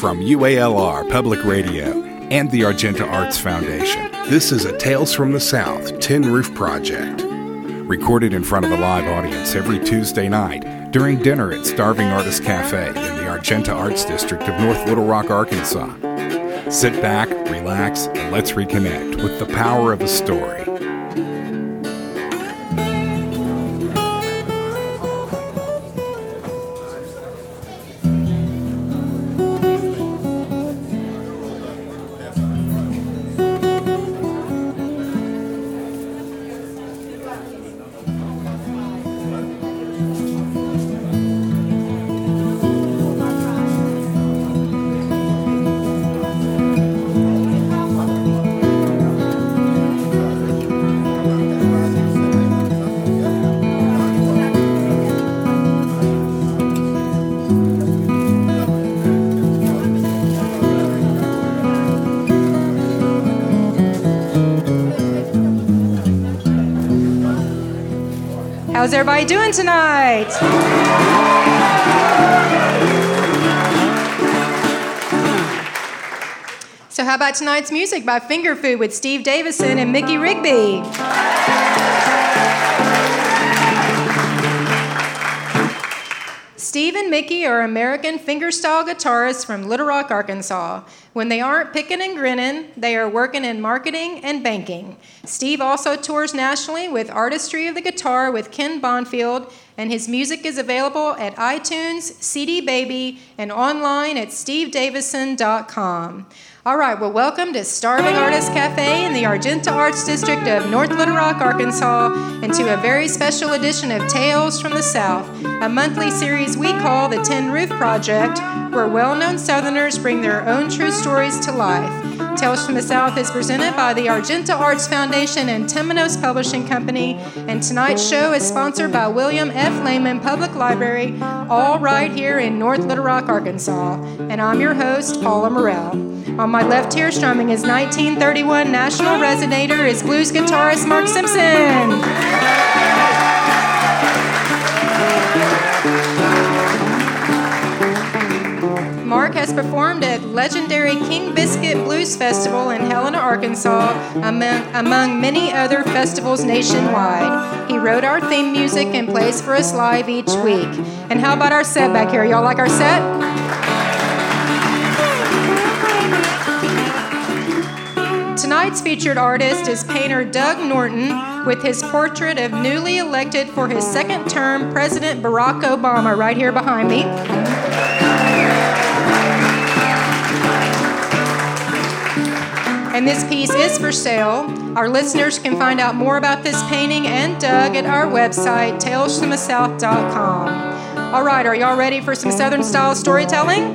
from UALR Public Radio and the Argenta Arts Foundation. This is a Tales from the South Tin Roof Project, recorded in front of a live audience every Tuesday night during dinner at Starving Artist Cafe in the Argenta Arts District of North Little Rock, Arkansas. Sit back, relax, and let's reconnect with the power of a story. How's everybody doing tonight? So how about tonight's music by Finger Food with Steve Davison and Mickey Rigby? Steve and Mickey are American fingerstyle guitarists from Little Rock, Arkansas. When they aren't picking and grinning, they are working in marketing and banking. Steve also tours nationally with Artistry of the Guitar with Ken Bonfield, and his music is available at iTunes, CD Baby, and online at stevedavison.com. All right, well, welcome to Starving Artist Cafe in the Argenta Arts District of North Little Rock, Arkansas, and to a very special edition of Tales from the South, a monthly series we call the Tin Roof Project, where well-known Southerners bring their own true stories to life. Tales from the South is presented by the Argenta Arts Foundation and Temenos Publishing Company, and tonight's show is sponsored by William F. Lehman Public Library, all right here in North Little Rock, Arkansas. And I'm your host, Paula Morell. On my left here, strumming his 1931 National Resonator, is blues guitarist Mark Simpson. Mark has performed at legendary King Biscuit Blues Festival in Helena, Arkansas, among many other festivals nationwide. He wrote our theme music and plays for us live each week. And how about our set back here? Y'all like our set? Tonight's featured artist is painter Doug Norton with his portrait of newly elected for his second term President Barack Obama right here behind me. And this piece is for sale. Our listeners can find out more about this painting and Doug at our website, talesfromthesouth.com. All right, are y'all ready for some Southern style storytelling?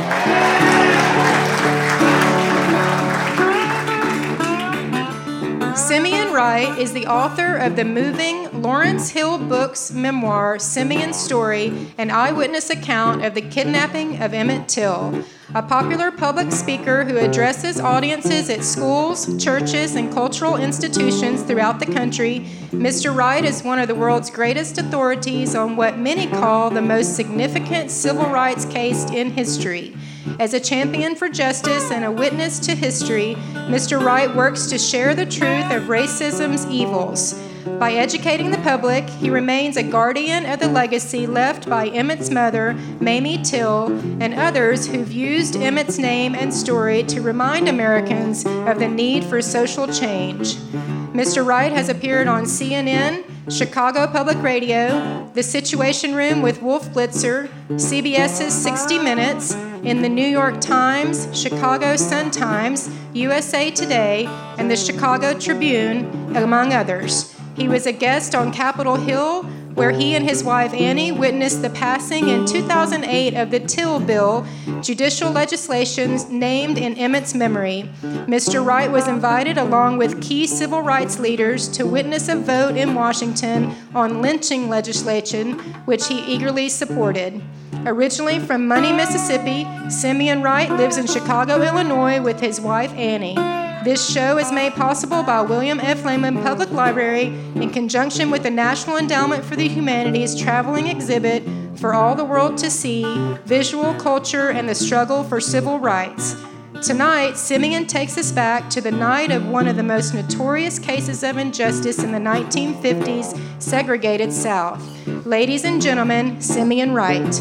Simeon Wright is the author of the moving Lawrence Hill Books memoir, Simeon's Story, an eyewitness account of the kidnapping of Emmett Till. A popular public speaker who addresses audiences at schools, churches, and cultural institutions throughout the country, Mr. Wright is one of the world's greatest authorities on what many call the most significant civil rights case in history. As a champion for justice and a witness to history, Mr. Wright works to share the truth of racism's evils. By educating the public, he remains a guardian of the legacy left by Emmett's mother, Mamie Till, and others who've used Emmett's name and story to remind Americans of the need for social change. Mr. Wright has appeared on CNN, Chicago Public Radio, The Situation Room with Wolf Blitzer, CBS's 60 Minutes, in the New York Times, Chicago Sun-Times, USA Today, and the Chicago Tribune, among others. He was a guest on Capitol Hill, where he and his wife Annie witnessed the passing in 2008 of the Till Bill, judicial legislation named in Emmett's memory. Mr. Wright was invited along with key civil rights leaders to witness a vote in Washington on lynching legislation, which he eagerly supported. Originally from Money, Mississippi, Simeon Wright lives in Chicago, Illinois with his wife Annie. This show is made possible by William F. Lehman Public Library in conjunction with the National Endowment for the Humanities traveling exhibit for all the world to see, visual culture, and the struggle for civil rights. Tonight, Simeon takes us back to the night of one of the most notorious cases of injustice in the 1950s segregated South. Ladies and gentlemen, Simeon Wright.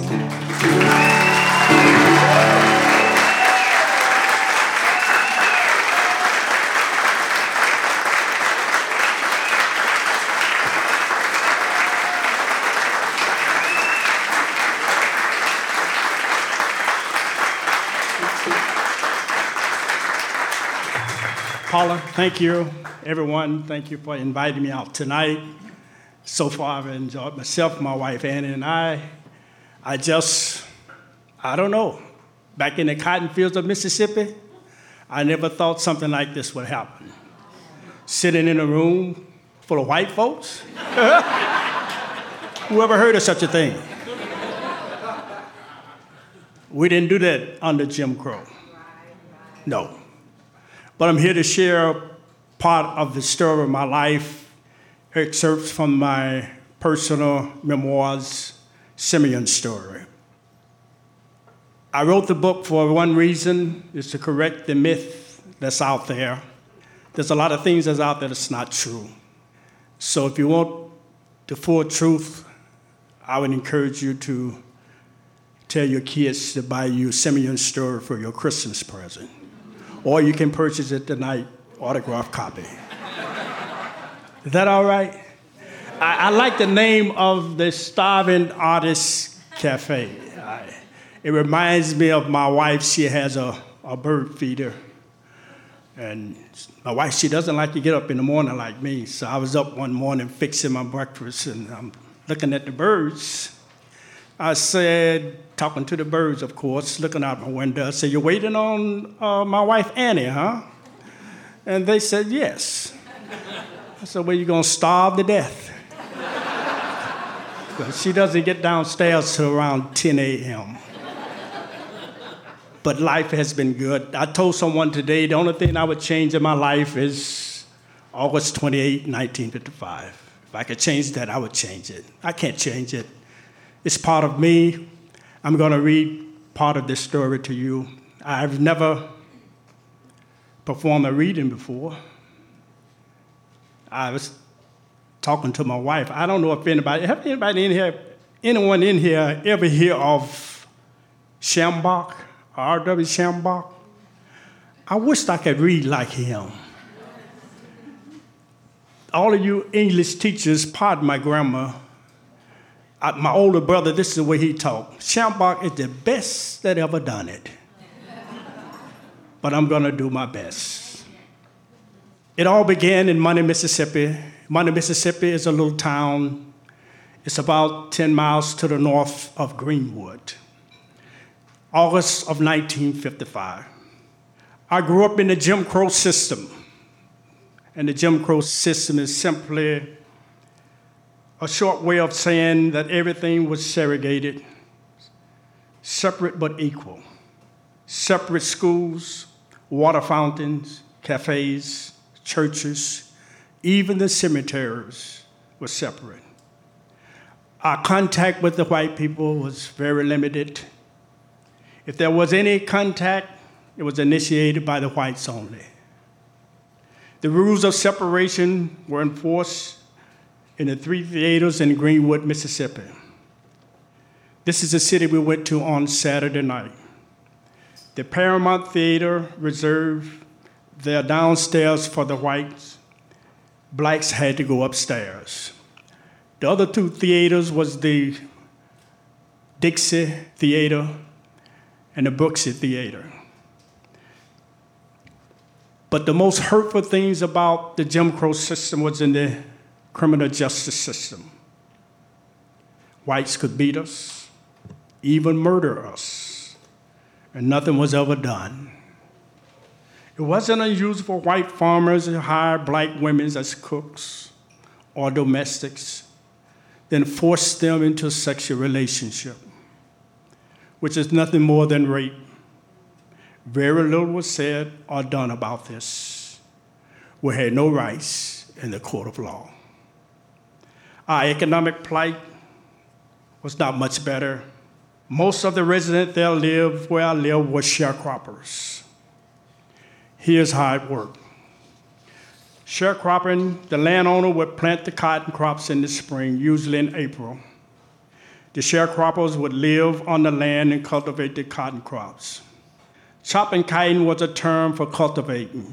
Paula, thank you. Everyone, thank you for inviting me out tonight. So far, I've enjoyed myself, my wife, Annie, and I don't know. Back in the cotton fields of Mississippi, I never thought something like this would happen. Sitting in a room full of white folks? Who ever heard of such a thing? We didn't do that under Jim Crow. No. But I'm here to share part of the story of my life, excerpts from my personal memoirs, Simeon's Story. I wrote the book for one reason, is to correct the myth that's out there. There's a lot of things that's out there that's not true. So if you want the full truth, I would encourage you to tell your kids to buy you Simeon's Story for your Christmas present. Or you can purchase it tonight, autographed copy. Is that all right? I like the name of the Starving Artist Cafe. It reminds me of my wife. She has a bird feeder. And my wife, she doesn't like to get up in the morning like me. So I was up one morning fixing my breakfast, and I'm looking at the birds. I said, talking to the birds, of course, looking out my window, I said, "You're waiting on my wife, Annie, huh?" And they said, "Yes." I said, "Well, you're going to starve to death." She doesn't get downstairs till around 10 a.m. But life has been good. I told someone today the only thing I would change in my life is August 28, 1955. If I could change that, I would change it. I can't change it. It's part of me. I'm going to read part of this story to you. I've never performed a reading before. I was talking to my wife. I don't know if anyone in here ever hear of Schambach, R.W. Schambach? I wished I could read like him. All of you English teachers, pardon my grammar, my older brother, this is the way he talked. Schambach is the best that ever done it. But I'm going to do my best. It all began in Money, Mississippi. Money, Mississippi is a little town. It's about 10 miles to the north of Greenwood. August of 1955. I grew up in the Jim Crow system. And the Jim Crow system is simply a short way of saying that everything was segregated, separate but equal. Separate schools, water fountains, cafes, churches, even the cemeteries were separate. Our contact with the white people was very limited. If there was any contact, it was initiated by the whites only. The rules of separation were enforced in the 3 theaters in Greenwood, Mississippi. This is the city we went to on Saturday night. The Paramount Theater reserved their downstairs for the whites. Blacks had to go upstairs. The other 2 theaters was the Dixie Theater and the Brooksy Theater. But the most hurtful things about the Jim Crow system was in the criminal justice system. Whites could beat us, even murder us, and nothing was ever done. It wasn't unusual for white farmers to hire black women as cooks or domestics, then force them into a sexual relationship, which is nothing more than rape. Very little was said or done about this. We had no rights in the court of law. Our economic plight was not much better. Most of the residents there where I lived were sharecroppers. Here's how it worked. Sharecropping, the landowner would plant the cotton crops in the spring, usually in April. The sharecroppers would live on the land and cultivate the cotton crops. Chopping cotton was a term for cultivating.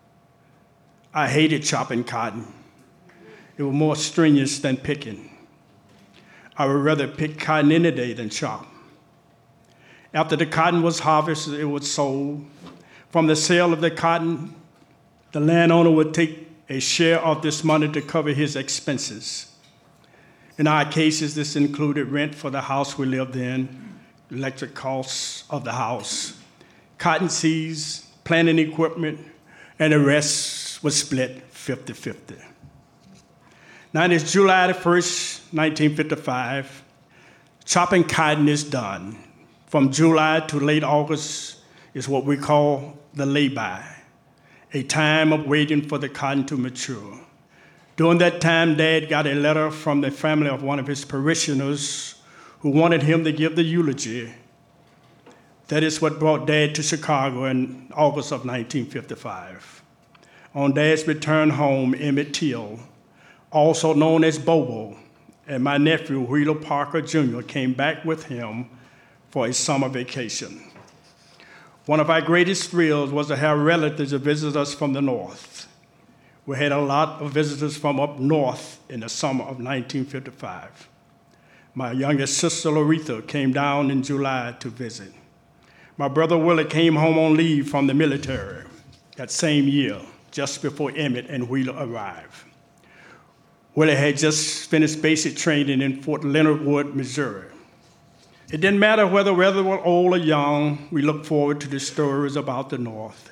I hated chopping cotton. It was more strenuous than picking. I would rather pick cotton any day than chop. After the cotton was harvested, it was sold. From the sale of the cotton, the landowner would take a share of this money to cover his expenses. In our cases, this included rent for the house we lived in, electric costs of the house, cotton seeds, planting equipment, and the rest was split 50-50. Now, it is July 1st, 1955. Chopping cotton is done. From July to late August is what we call the lay-by, a time of waiting for the cotton to mature. During that time, Dad got a letter from the family of one of his parishioners who wanted him to give the eulogy. That is what brought Dad to Chicago in August of 1955. On Dad's return home, Emmett Till, also known as Bobo, and my nephew, Wheeler Parker Jr., came back with him for a summer vacation. One of our greatest thrills was to have relatives visit us from the north. We had a lot of visitors from up north in the summer of 1955. My youngest sister, Loretha, came down in July to visit. My brother Willie came home on leave from the military that same year, just before Emmett and Wheeler arrived. Willie had just finished basic training in Fort Leonard Wood, Missouri. It didn't matter whether we were old or young, we looked forward to the stories about the North.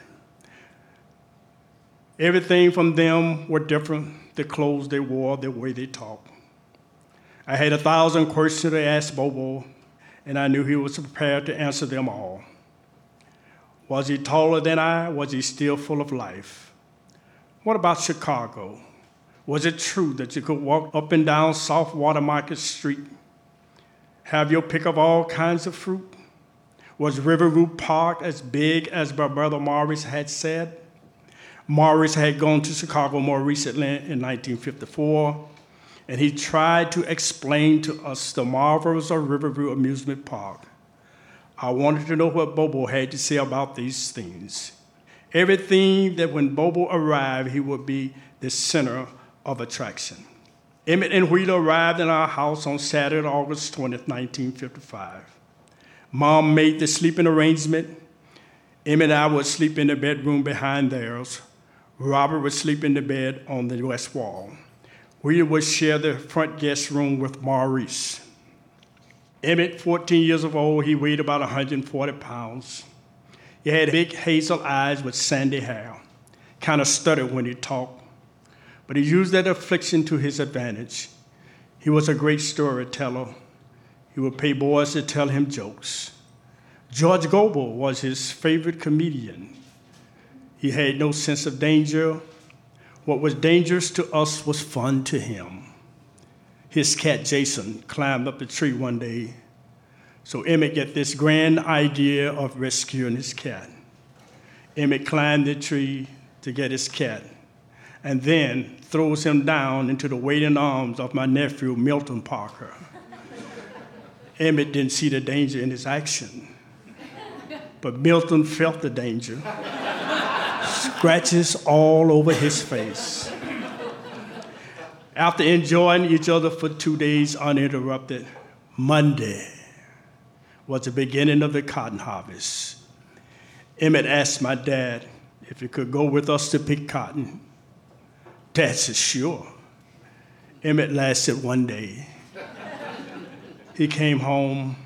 Everything from them were different, the clothes they wore, the way they talked. I had 1,000 questions to ask Bobo, and I knew he was prepared to answer them all. Was he taller than I? Was he still full of life? What about Chicago? Was it true that you could walk up and down South Watermarket Street, have your pick of all kinds of fruit? Was Riverview Park as big as my brother Maurice had said? Maurice had gone to Chicago more recently in 1954, and he tried to explain to us the marvels of Riverview Amusement Park. I wanted to know what Bobo had to say about these things. Everything that when Bobo arrived, he would be the center of attraction. Emmett and Wheeler arrived in our house on Saturday, August 20th, 1955. Mom made the sleeping arrangement. Emmett and I would sleep in the bedroom behind theirs. Robert would sleep in the bed on the west wall. We would share the front guest room with Maurice. Emmett, 14 years old, he weighed about 140 pounds. He had big hazel eyes with sandy hair, kind of stuttered when he talked, but he used that affliction to his advantage. He was a great storyteller. He would pay boys to tell him jokes. George Gobel was his favorite comedian. He had no sense of danger. What was dangerous to us was fun to him. His cat, Jason, climbed up the tree one day. So Emmett got this grand idea of rescuing his cat. Emmett climbed the tree to get his cat, and then throws him down into the waiting arms of my nephew, Milton Parker. Emmett didn't see the danger in his action, but Milton felt the danger. Scratches all over his face. After enjoying each other for 2 days uninterrupted, Monday was the beginning of the cotton harvest. Emmett asked my dad if he could go with us to pick cotton. Dad said, sure. Emmett lasted 1 day. He came home,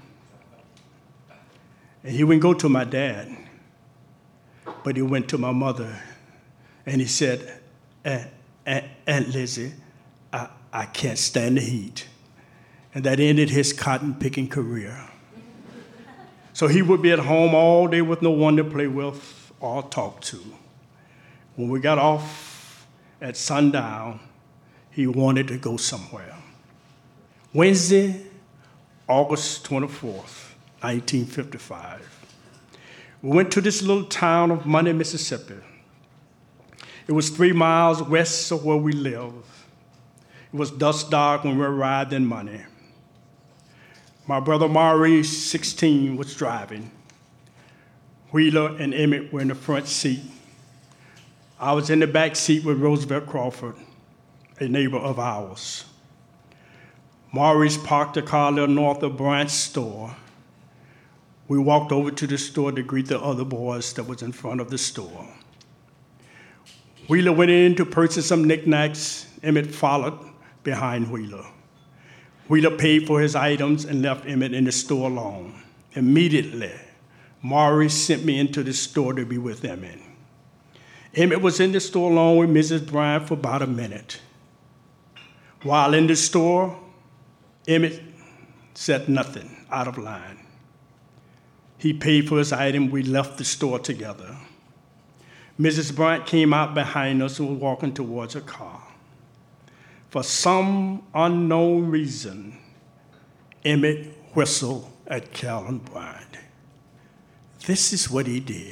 and he wouldn't go to my dad, but he went to my mother, and he said, Aunt Lizzie, I can't stand the heat. And that ended his cotton picking career. So he would be at home all day with no one to play with or talk to. When we got off at sundown, he wanted to go somewhere. Wednesday, August 24th, 1955. We went to this little town of Money, Mississippi. It was 3 miles west of where we lived. It was dusk dark when we arrived in Money. My brother Maurice, 16, was driving. Wheeler and Emmett were in the front seat. I was in the back seat with Roosevelt Crawford, a neighbor of ours. Maurice parked the car a little north of Bryant's store. We walked over to the store to greet the other boys that was in front of the store. Wheeler went in to purchase some knickknacks. Emmett followed behind Wheeler. Wheeler paid for his items and left Emmett in the store alone. Immediately, Maurice sent me into the store to be with Emmett. Emmett was in the store alone with Mrs. Bryant for about a minute. While in the store, Emmett said nothing out of line. He paid for his item. We left the store together. Mrs. Bryant came out behind us and was walking towards her car. For some unknown reason, Emmett whistled at Calvin Bryant. This is what he did.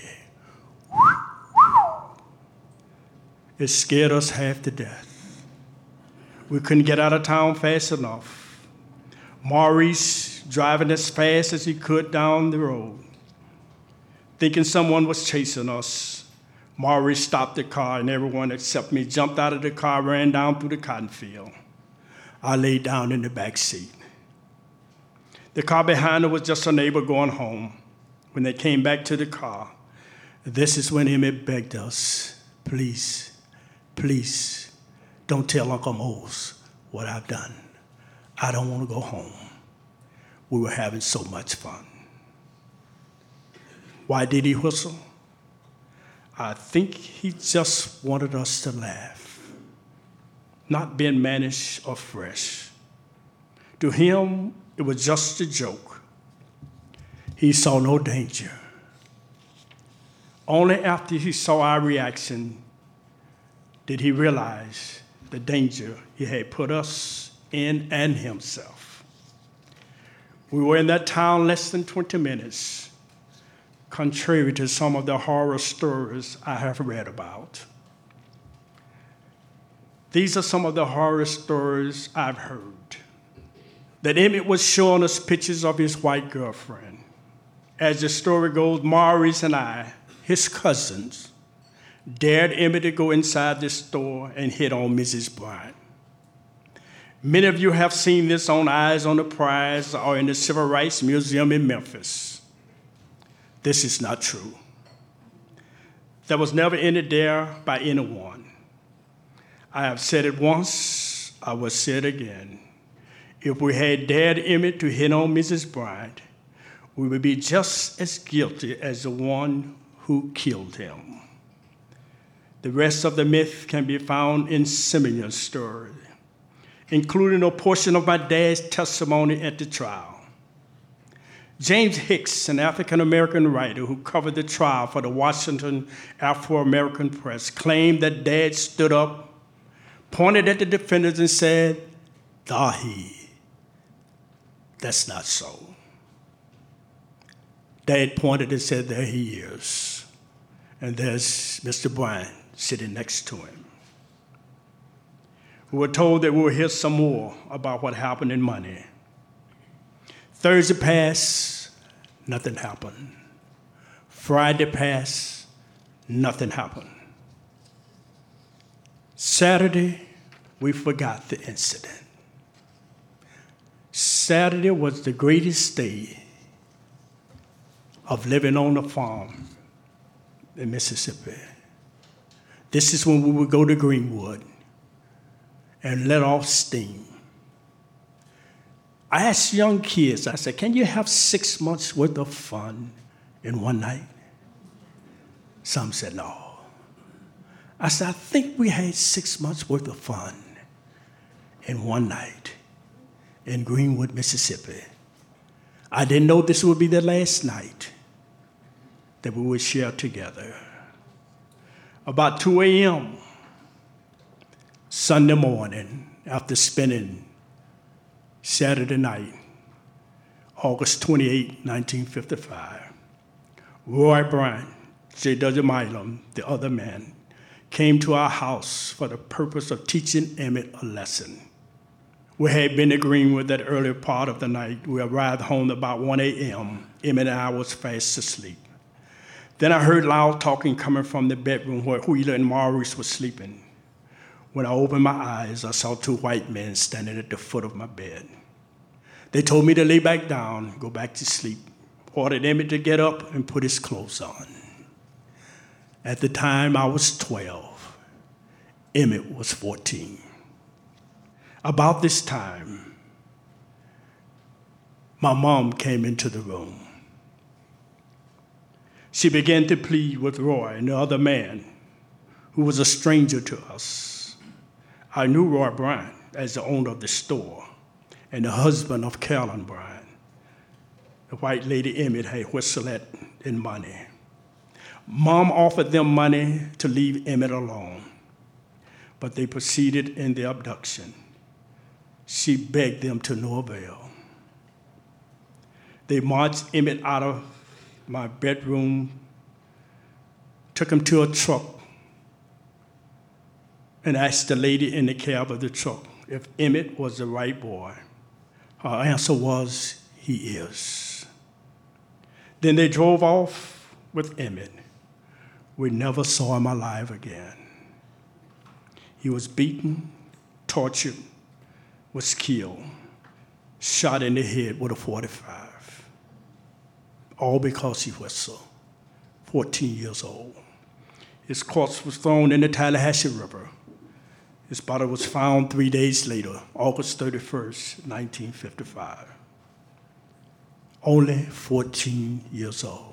It scared us half to death. We couldn't get out of town fast enough. Maurice driving as fast as he could down the road. Thinking someone was chasing us, Maurice stopped the car and everyone except me jumped out of the car, ran down through the cotton field. I laid down in the back seat. The car behind her was just a neighbor going home. When they came back to the car, this is when Emmett begged us, please, please, don't tell Uncle Mose what I've done. I don't want to go home. We were having so much fun. Why did he whistle? I think he just wanted us to laugh, not being mannish or fresh. To him, it was just a joke. He saw no danger. Only after he saw our reaction did he realize the danger he had put us in and himself. We were in that town less than 20 minutes, contrary to some of the horror stories I have read about. These are some of the horror stories I've heard. That Emmett was showing us pictures of his white girlfriend. As the story goes, Maurice and I, his cousins, dared Emmett to go inside the store and hit on Mrs. Bryant. Many of you have seen this on Eyes on the Prize or in the Civil Rights Museum in Memphis. This is not true. There was never any dare by anyone. I have said it once, I will say it again. If we had dared Emmett to hit on Mrs. Bryant, we would be just as guilty as the one who killed him. The rest of the myth can be found in Simeon's story, including a portion of my dad's testimony at the trial. James Hicks, an African-American writer who covered the trial for the Washington Afro-American Press, claimed that Dad stood up, pointed at the defendants and said, "Dahi." That's not so. Dad pointed and said, "There he is." And there's Mr. Bryant sitting next to him. We were told that we would hear some more about what happened in Money. Thursday passed, nothing happened. Friday passed, nothing happened. Saturday, we forgot the incident. Saturday was the greatest day of living on a farm in Mississippi. This is when we would go to Greenwood and let off steam. I asked young kids, I said, can you have 6 months worth of fun in one night? Some said no. I said, I think we had 6 months worth of fun in one night in Greenwood, Mississippi. I didn't know this would be the last night that we would share together. About 2 a.m. Sunday morning, after spending Saturday night August 28, 1955. Roy Bryant, J.W. Milam, the other man, came to our house for the purpose of teaching Emmett a lesson. We had been agreeing with that earlier part of the night. We arrived home about 1 a.m. Emmett and I was fast asleep. Then I heard loud talking coming from the bedroom where Wheeler and Maurice were sleeping. When I opened my eyes, I saw two white men standing at the foot of my bed. They told me to lay back down, go back to sleep, ordered Emmett to get up and put his clothes on. At the time, I was 12. Emmett was 14. About this time, my mom came into the room. She began to plead with Roy and the other man, who was a stranger to us. I knew Roy Bryant as the owner of the store and the husband of Carolyn Bryant. The white lady Emmett had Whistlet and money. Mom offered them money to leave Emmett alone, but they proceeded in the abduction. She begged them to no avail. They marched Emmett out of my bedroom, took him to a truck, and asked the lady in the cab of the truck if Emmett was the right boy. Her answer was, he is. Then they drove off with Emmett. We never saw him alive again. He was beaten, tortured, was killed, shot in the head with a .45, all because he whistled, 14 years old. His corpse was thrown in the Tallahatchie River. His body was found 3 days later, August 31st, 1955. Only 14 years old.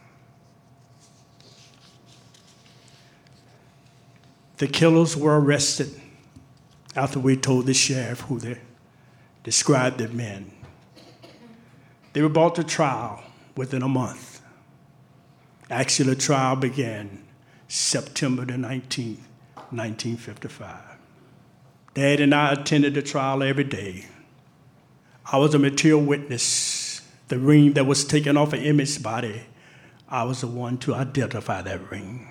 The killers were arrested after we told the sheriff who they described the men. They were brought to trial within a month. Actually, the trial began September the 19th, 1955. Dad and I attended the trial every day. I was a material witness. The ring that was taken off of Emmett's body, I was the one to identify that ring.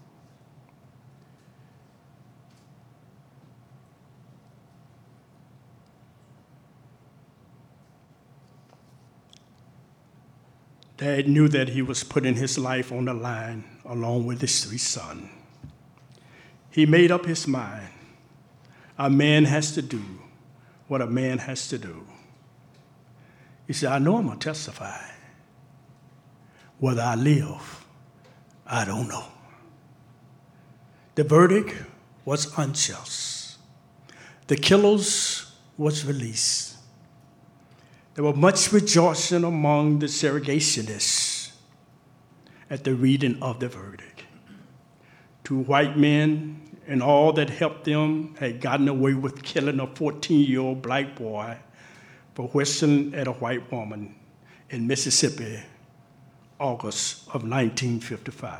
Dad knew that he was putting his life on the line along with his 3 sons. He made up his mind. A man has to do what a man has to do. He said, I know I'm going to testify. Whether I live, I don't know. The verdict was unjust. The killers was released. There was much rejoicing among the segregationists at the reading of the verdict. 2 white men and all that helped them had gotten away with killing a 14-year-old black boy for whistling at a white woman in Mississippi, August of 1955.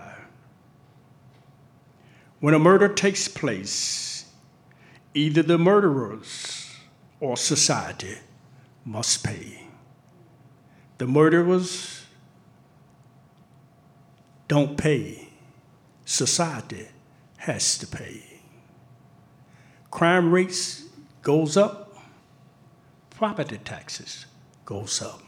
When a murder takes place, either the murderers or society must pay. The murderers don't pay. Society has to pay. Crime rates goes up, property taxes goes up.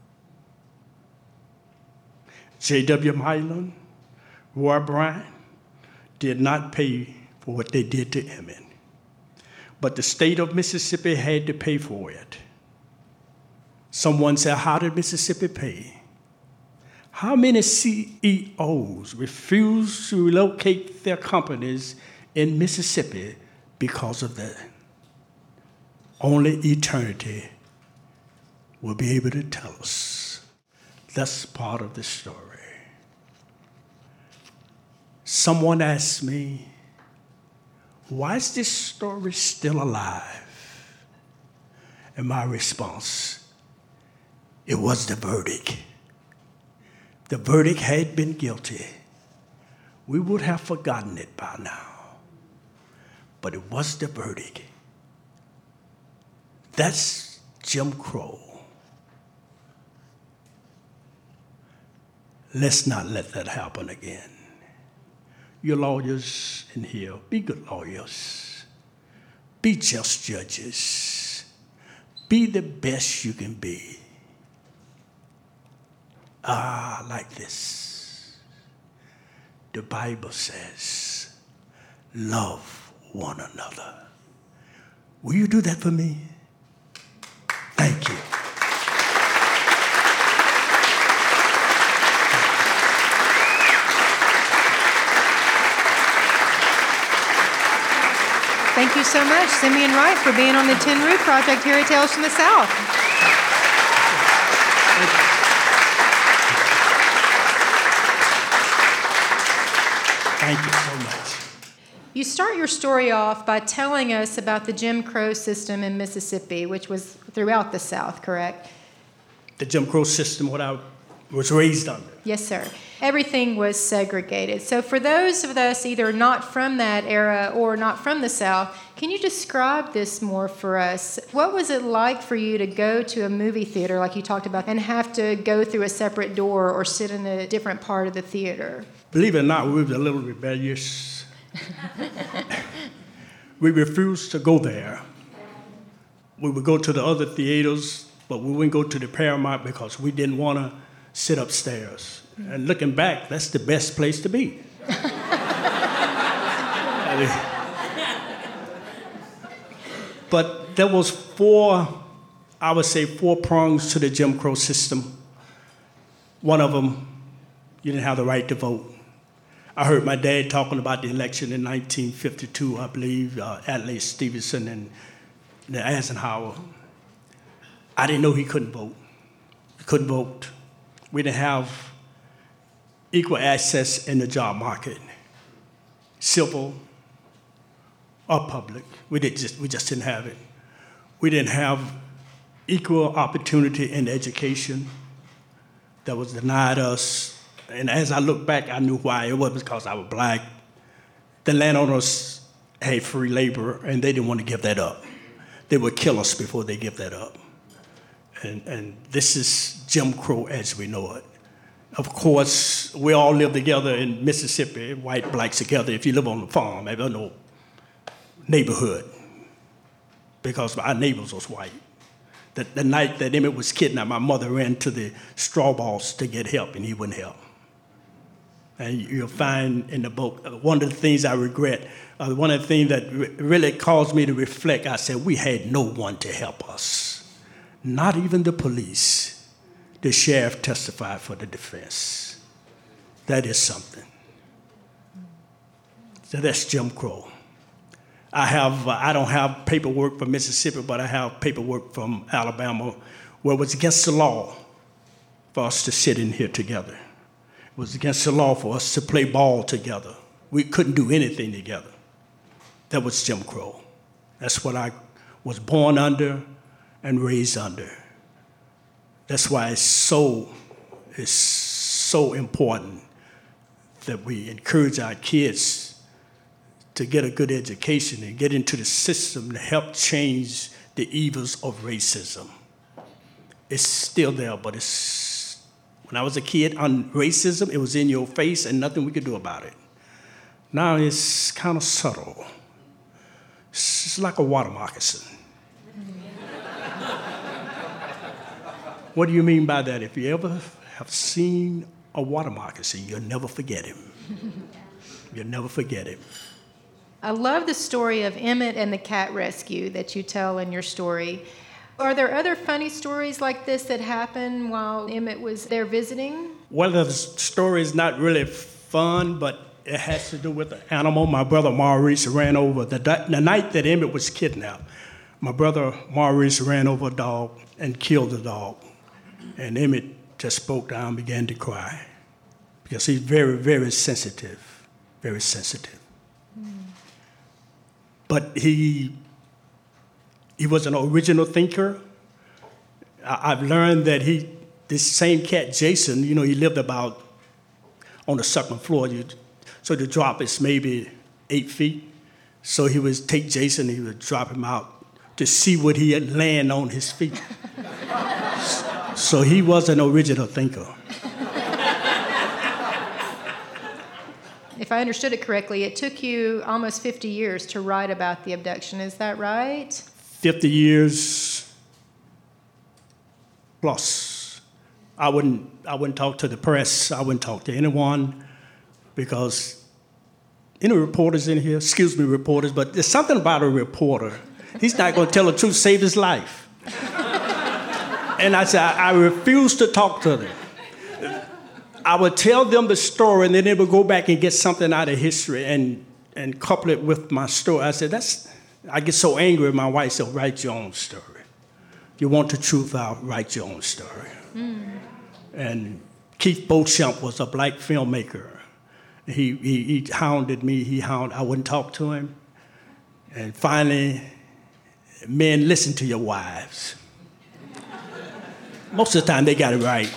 J.W. Milam, Roy Bryant did not pay for what they did to Emmett, but the state of Mississippi had to pay for it. Someone said, how did Mississippi pay? How many CEOs refused to relocate their companies in Mississippi because of that? Only eternity will be able to tell us. That's part of the story. Someone asked me, why is this story still alive? And my response, it was the verdict. The verdict had been guilty. We would have forgotten it by now. But it was the verdict. That's Jim Crow. Let's not let that happen again. Your lawyers in here, be good lawyers. Be just judges. Be the best you can be. Like this. The Bible says, love one another. Will you do that for me? Thank you. Thank you so much, Simeon Wright, for being on the Tin Roof Project here at Tales from the South. Thank you so much. You start your story off by telling us about the Jim Crow system in Mississippi, which was throughout the South, correct? The Jim Crow system, what I was raised under. Yes, sir. Everything was segregated. So for those of us either not from that era or not from the South, can you describe this more for us? What was it like for you to go to a movie theater, like you talked about, and have to go through a separate door or sit in a different part of the theater? Believe it or not, we were a little rebellious. We refused to go there. We would go to the other theaters, but we wouldn't go to the Paramount because we didn't want to sit upstairs. And looking back, that's the best place to be. But there was four prongs to the Jim Crow system. One of them, you didn't have the right to vote. I heard my dad talking about the election in 1952, I believe, Adlai Stevenson and Eisenhower. I didn't know he couldn't vote. He couldn't vote. We didn't have equal access in the job market, civil or public. We just didn't have it. We didn't have equal opportunity in education that was denied us. And as I look back, I knew why. It wasn't because I was black. The landowners had free labor, and they didn't want to give that up. They would kill us before they give that up. And this is Jim Crow as we know it. Of course, we all live together in Mississippi, white, blacks together. If you live on the farm, I don't know, neighborhood, because our neighbors was white. The night that Emmett was kidnapped, my mother ran to the straw boss to get help, and he wouldn't help. And you'll find in the book, one of the things I regret, one of the things that really caused me to reflect, I said, we had no one to help us. Not even the police. The sheriff testified for the defense. That is something. So that's Jim Crow. I don't have paperwork from Mississippi, but I have paperwork from Alabama where it was against the law for us to sit in here together. It was against the law for us to play ball together. We couldn't do anything together. That was Jim Crow. That's what I was born under and raised under. That's why it's so important that we encourage our kids to get a good education and get into the system to help change the evils of racism. It's still there, but when I was a kid on racism, it was in your face and nothing we could do about it. Now it's kind of subtle. It's like a water moccasin. What do you mean by that? If you ever have seen a water moccasin, you'll never forget him. You'll never forget him. I love the story of Emmett and the cat rescue that you tell in your story. Are there other funny stories like this that happened while Emmett was there visiting? Well, the story is not really fun, but it has to do with the animal. My brother Maurice ran over, the night that Emmett was kidnapped, my brother Maurice ran over a dog and killed the dog. And Emmett just broke down and began to cry because he's very, very sensitive, very sensitive. But he was an original thinker. I've learned that this same cat, Jason, he lived about on the second floor. So the drop is maybe 8 feet. So he would take Jason, he would drop him out to see what he had land on his feet. So he was an original thinker. if I understood it correctly, it took you almost 50 years to write about the abduction. Is that right? 50 years plus. I wouldn't talk to the press. I wouldn't talk to anyone because any reporters in here, excuse me, reporters, but there's something about a reporter. He's not going to tell the truth, save his life. And I said, I refuse to talk to them. I would tell them the story, and then they would go back and get something out of history and couple it with my story. I said, I get so angry. My wife said, write your own story. You want the truth out, write your own story. And Keith Beauchamp was a black filmmaker. He hounded me. I wouldn't talk to him. And finally, men, listen to your wives. Most of the time, they got it right.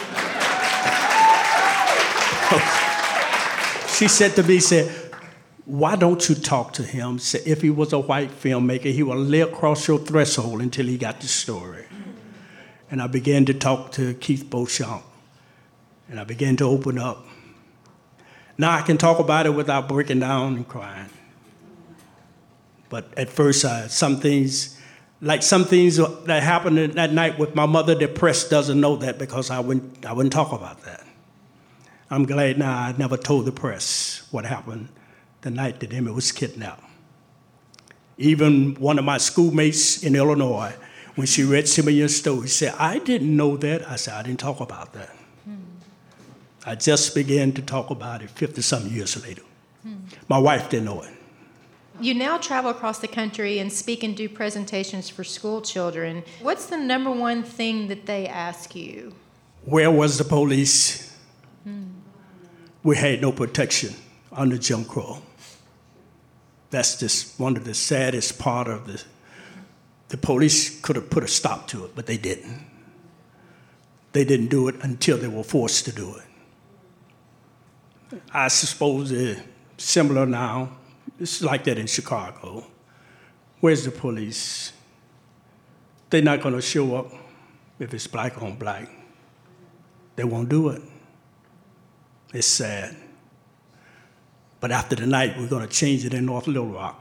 She said to me, why don't you talk to him? Said, if he was a white filmmaker, he would lay across your threshold until he got the story. And I began to talk to Keith Beauchamp. And I began to open up. Now I can talk about it without breaking down and crying. But at first, some things that happened that night with my mother, the press doesn't know that because I wouldn't talk about that. I'm glad now I never told the press what happened the night that Emmett was kidnapped. Even one of my schoolmates in Illinois, when she read Simeon's story, said, I didn't know that. I said, I didn't talk about that. I just began to talk about it 50-some years later. My wife didn't know it. You now travel across the country and speak and do presentations for school children. What's the number one thing that they ask you? Where was the police? We had no protection under Jim Crow. That's just one of the saddest part of this. The police could have put a stop to it, but they didn't. They didn't do it until they were forced to do it. I suppose it's similar now. It's like that in Chicago. Where's the police? They're not going to show up if it's black on black. They won't do it. It's sad. But after the night, we're going to change it in North Little Rock.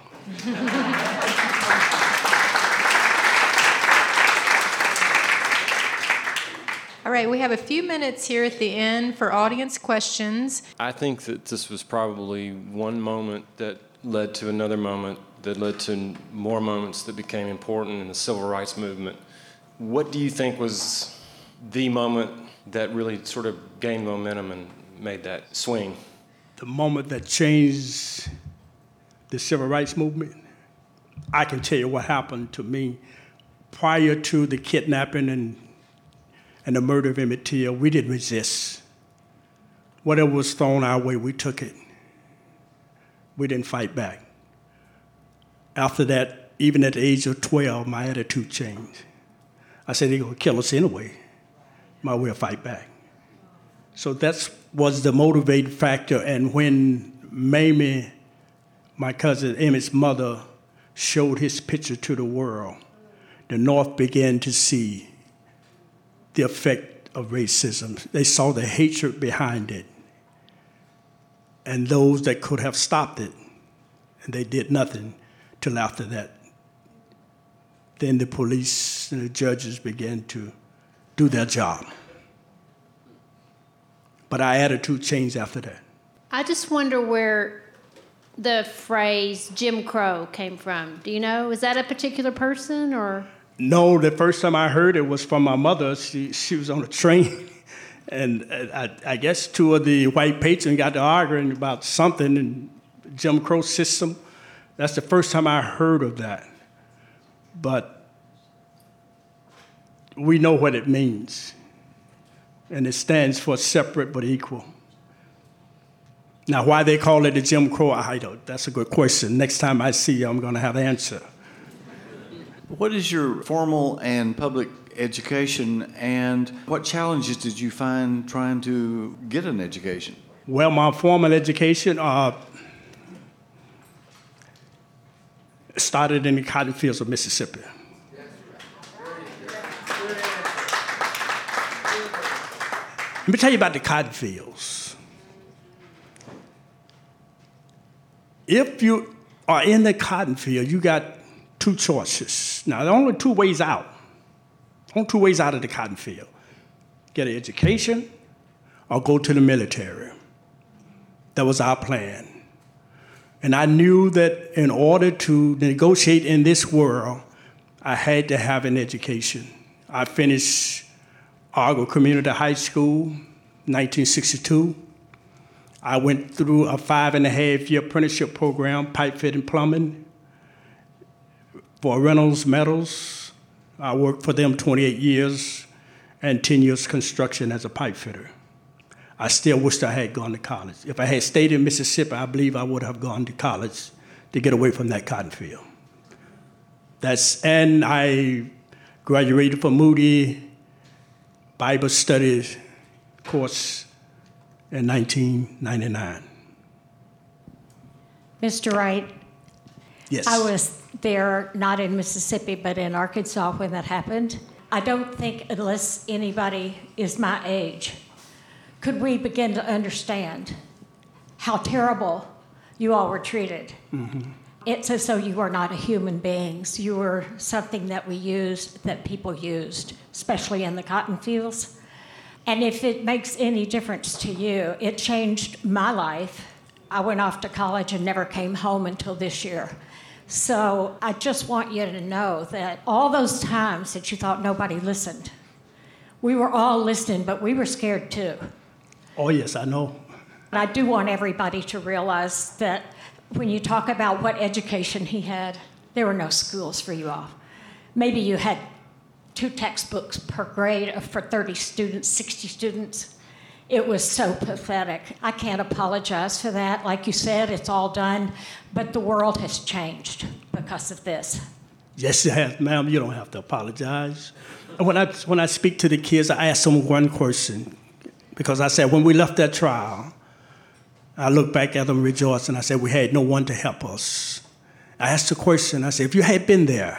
All right, we have a few minutes here at the end for audience questions. I think that this was probably one moment that led to another moment that led to more moments that became important in the civil rights movement. What do you think was the moment that really sort of gained momentum and made that swing? The moment that changed the civil rights movement, I can tell you what happened to me prior to the kidnapping and the murder of Emmett Till. We didn't resist. Whatever was thrown our way, we took it. We didn't fight back. After that, even at the age of 12, my attitude changed. I said, they're going to kill us anyway. Might as well fight back. So that was the motivating factor. And when Mamie, my cousin Emmett's mother, showed his picture to the world, the North began to see the effect of racism. They saw the hatred behind it and those that could have stopped it, and they did nothing till after that. Then the police and the judges began to do their job. But our attitude changed after that. I just wonder where the phrase Jim Crow came from. Do you know? Is that a particular person or? No, the first time I heard it was from my mother. She was on a train, and I guess two of the white patrons got to arguing about something in Jim Crow system. That's the first time I heard of that. But we know what it means, and it stands for separate but equal. Now, why they call it the Jim Crow, I don't. That's a good question. Next time I see you, I'm going to have an answer. What is your formal and public education, and what challenges did you find trying to get an education? Well, my formal education started in the cotton fields of Mississippi. Let me tell you about the cotton fields. if you are in the cotton field, you got two choices. Now, there are only two ways out. Only two ways out of the cotton field. Get an education or go to the military. That was our plan. And I knew that in order to negotiate in this world, I had to have an education. I finished Argo Community High School, 1962. I went through a 5.5-year apprenticeship program, pipe fitting plumbing, for Reynolds Metals. I worked for them 28 years and 10 years construction as a pipe fitter. I still wished I had gone to college. If I had stayed in Mississippi, I believe I would have gone to college to get away from that cotton field. And I graduated from Moody Bible Studies course in 1999. Mr. Wright, Yes. I was there, not in Mississippi, but in Arkansas when that happened. I don't think, unless anybody is my age, could we begin to understand how terrible you all were treated. Mm-hmm. It's as though you were not a human beings. You were something that we used, that people used, especially in the cotton fields. And if it makes any difference to you, it changed my life. I went off to college and never came home until this year. So I just want you to know that all those times that you thought nobody listened, we were all listening, but we were scared too. Oh, yes, I know. I do want everybody to realize that when you talk about what education he had, there were no schools for you all. Maybe you had 2 textbooks per grade for 30 students, 60 students. It was so pathetic. I can't apologize for that. Like you said, it's all done, but the world has changed because of this. Yes, it has, ma'am. You don't have to apologize. When I speak to the kids, I ask them one question, because I said, when we left that trial, I look back at them rejoicing. I said, we had no one to help us. I asked the question, I said, if you had been there,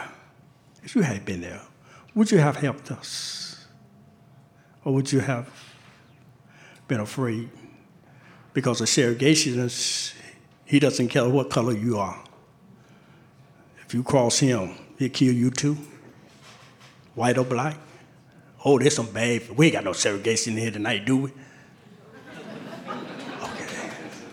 would you have helped us? Or would you have been afraid? Because a segregationist, he doesn't care what color you are. If you cross him, he'll kill you too, white or black. Oh, there's some bad, we ain't got no segregation here tonight, do we? Okay.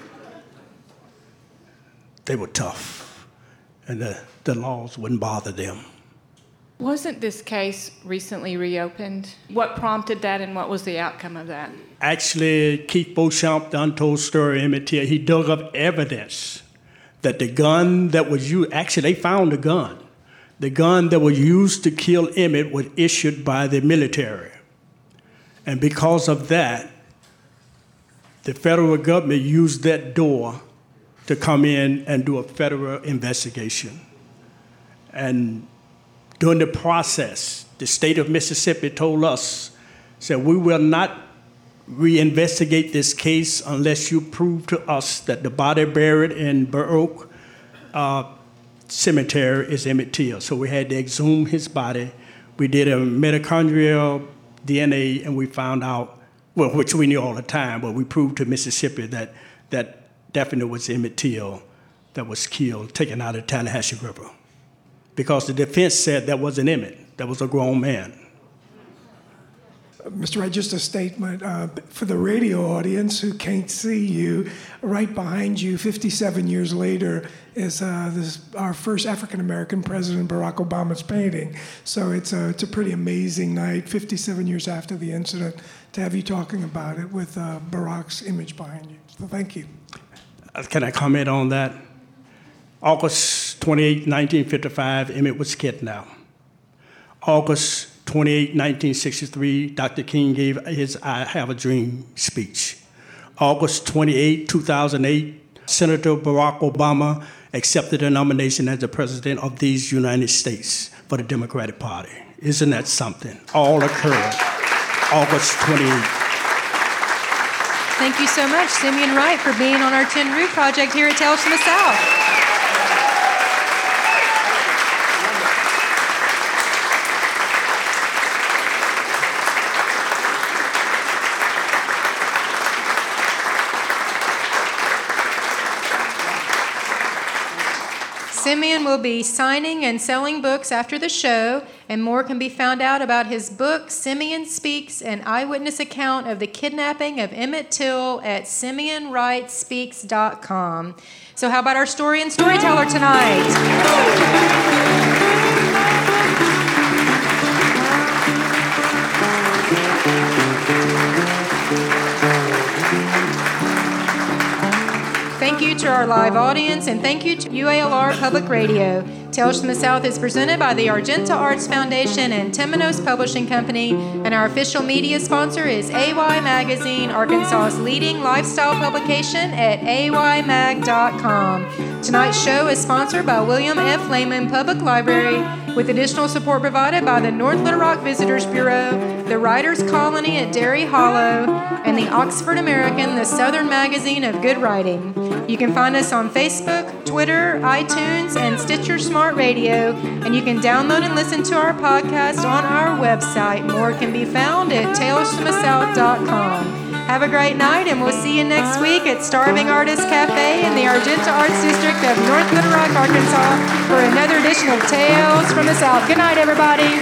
They were tough, and the laws wouldn't bother them. Wasn't this case recently reopened? What prompted that, and what was the outcome of that? Actually, Keith Beauchamp, the untold story of Emmett Till, he dug up evidence that the gun that was used, actually they found a gun. The gun that was used to kill Emmett was issued by the military. And because of that, the federal government used that door to come in and do a federal investigation. And during the process, the state of Mississippi told us, said, we will not reinvestigate this case unless you prove to us that the body buried in Burr Oak Cemetery is Emmett Till. So we had to exhume his body. We did a mitochondrial DNA, and we found out, well, which we knew all the time, but we proved to Mississippi that definitely was Emmett Till that was killed, taken out of the Tallahatchie River. Because the defense said that wasn't Emmett, that was a grown man. Mr. Wright, just a statement for the radio audience who can't see you. Right behind you, 57 years later, is our first African-American president, Barack Obama's painting. So it's a pretty amazing night, 57 years after the incident, to have you talking about it with Barack's image behind you. So thank you. Can I comment on that? August 28, 1955, Emmett was kidnapped. August 28, 1963, Dr. King gave his I Have a Dream speech. August 28, 2008, Senator Barack Obama accepted a nomination as the president of these United States for the Democratic Party. Isn't that something? All occurred August 28. Thank you so much, Simeon Wright, for being on our Tin Roof Project here at Tales from the South. Simeon will be signing and selling books after the show, and more can be found out about his book, Simeon Speaks, an eyewitness account of the kidnapping of Emmett Till at SimeonWrightSpeaks.com. So how about our story and storyteller tonight? Thank you to our live audience, and thank you to UALR Public Radio. Tales from the South is presented by the Argenta Arts Foundation and Temenos Publishing Company, and our official media sponsor is AY Magazine, Arkansas's leading lifestyle publication at aymag.com. Tonight's show is sponsored by William F. Lehman Public Library, with additional support provided by the North Little Rock Visitors Bureau, the Writers' Colony at Derry Hollow, and the Oxford American, the Southern Magazine of Good Writing. You can find us on Facebook, Twitter, iTunes, and Stitcher Smart Radio, and you can download and listen to our podcast on our website. More can be found at talesfromthesouth.com. Have a great night, and we'll see you next week at Starving Artist Cafe in the Argenta Arts District of North Little Rock, Arkansas, for another edition of Tales from the South. Good night, everybody.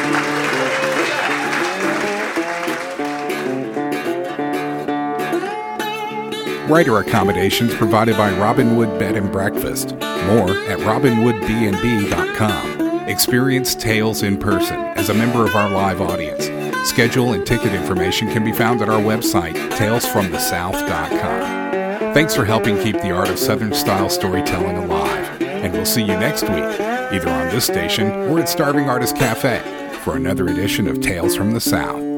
Writer accommodations provided by Robinwood Bed and Breakfast. More at robinwoodbnb.com. Experience Tales in person as a member of our live audience. Schedule and ticket information can be found at our website, talesfromthesouth.com. Thanks for helping keep the art of Southern-style storytelling alive, and we'll see you next week, either on this station or at Starving Artist Cafe, for another edition of Tales from the South.